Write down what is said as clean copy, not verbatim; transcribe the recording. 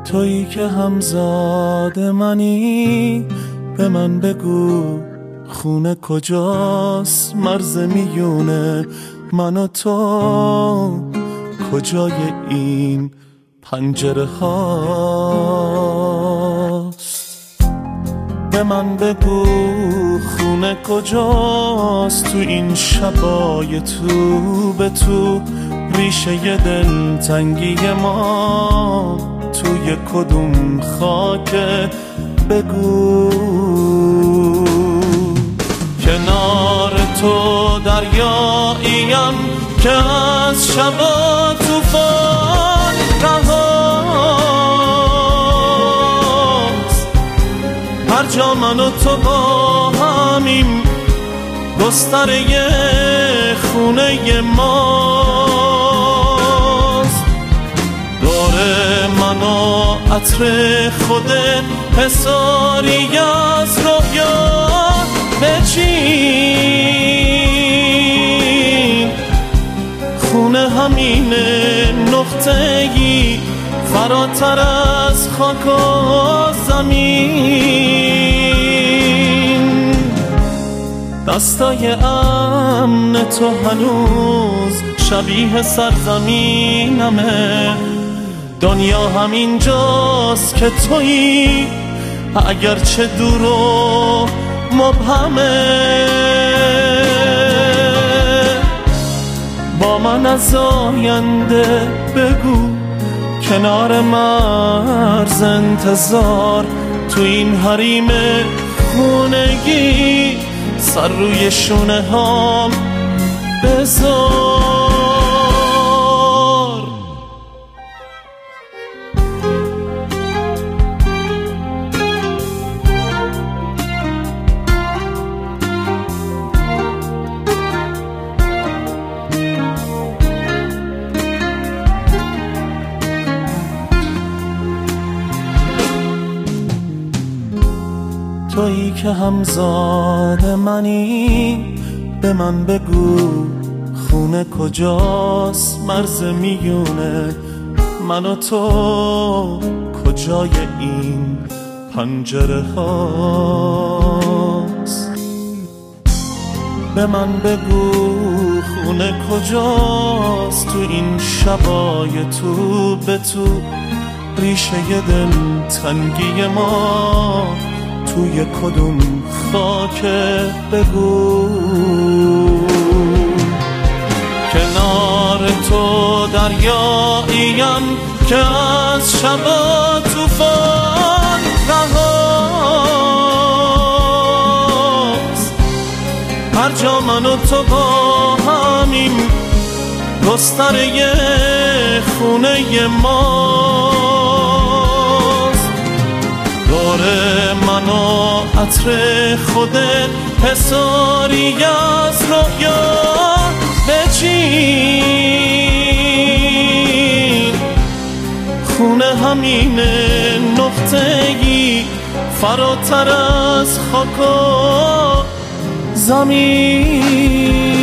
تویی که همزاد منی، به من بگو خونه کجاست، مرز میونه من و تو کجای این پنجره هاست. به من بگو خونه کجاست، تو این شبای تو به تو، ریشه دلتنگی ما توی کدوم خاکه، بگو. کنار تو دریاییم که از شبا طوفان رهاست، هر جا من و تو با همیم گستره خونه ماست. دور من و عطر خودت حساری از رویا بچین، خونه همین نقطه‌ای فراتر از خاک و زمین. دستای امن تو هنوز شبیه سرزمینمه، دنیا همینجاست که تویی، اگرچه دور و مبهمه. با من از آینده بگو، کنار مرز انتظار، تو این حریم خونگی سر روی شونه هام بذار. تویی که همزاد منی، به من بگو خونه کجاست، مرز میونه من و تو کجای این پنجره هاست. به من بگو خونه کجاست، تو این شبای تو به تو، ریشه دلتنگی ما توی کدوم خاکه، بگو. کنار تو دریاییم که از شبا طوفان رهاست، هر جا من و تو با همیم گستره خونه ماست. دور من و عطر خودت حساری از رویا بچین، خونه همین نقطه‌ای فراتر از خاک و زمین.